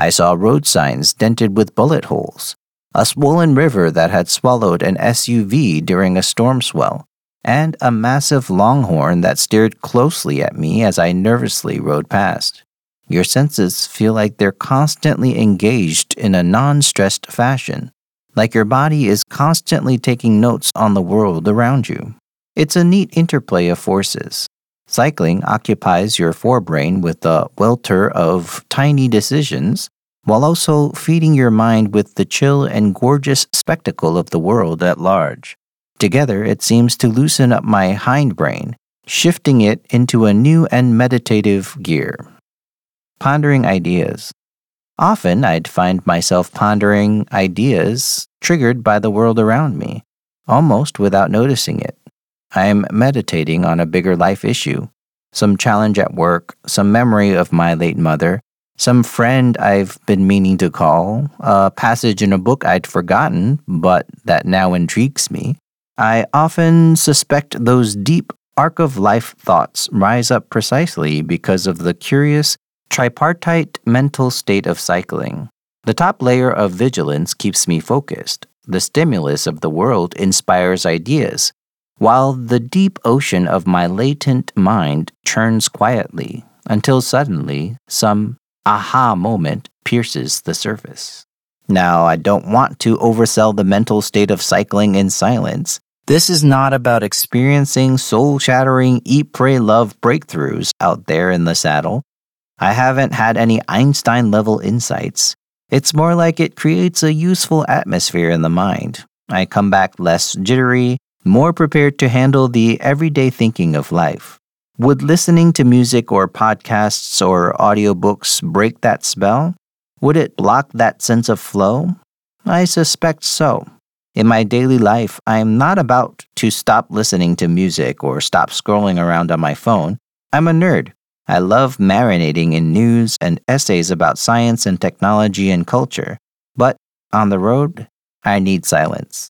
I saw road signs dented with bullet holes, a swollen river that had swallowed an SUV during a storm swell, and a massive longhorn that stared closely at me as I nervously rode past. Your senses feel like they're constantly engaged in a non-stressed fashion, like your body is constantly taking notes on the world around you. It's a neat interplay of forces. Cycling occupies your forebrain with a welter of tiny decisions, while also feeding your mind with the chill and gorgeous spectacle of the world at large. Together, it seems to loosen up my hindbrain, shifting it into a new and meditative gear. Pondering ideas. Often, I'd find myself pondering ideas triggered by the world around me, almost without noticing it. I'm meditating on a bigger life issue, some challenge at work, some memory of my late mother, some friend I've been meaning to call, a passage in a book I'd forgotten but that now intrigues me. I often suspect those deep arc-of-life thoughts rise up precisely because of the curious, tripartite mental state of cycling. The top layer of vigilance keeps me focused. The stimulus of the world inspires ideas, while the deep ocean of my latent mind churns quietly until suddenly some aha moment pierces the surface. Now, I don't want to oversell the mental state of cycling in silence. This is not about experiencing soul-shattering eat, pray, love breakthroughs out there in the saddle. I haven't had any Einstein-level insights. It's more like it creates a useful atmosphere in the mind. I come back less jittery, more prepared to handle the everyday thinking of life. Would listening to music or podcasts or audiobooks break that spell? Would it block that sense of flow? I suspect so. In my daily life, I am not about to stop listening to music or stop scrolling around on my phone. I'm a nerd. I love marinating in news and essays about science and technology and culture. But on the road, I need silence.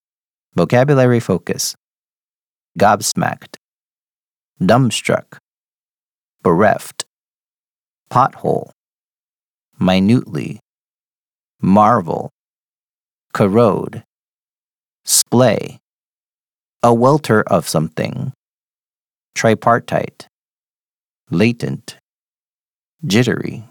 Vocabulary focus. Gobsmacked. Dumbstruck. Bereft. Pothole. Minutely. Marvel. Corrode. Splay. A welter of something. Tripartite. Latent. Jittery.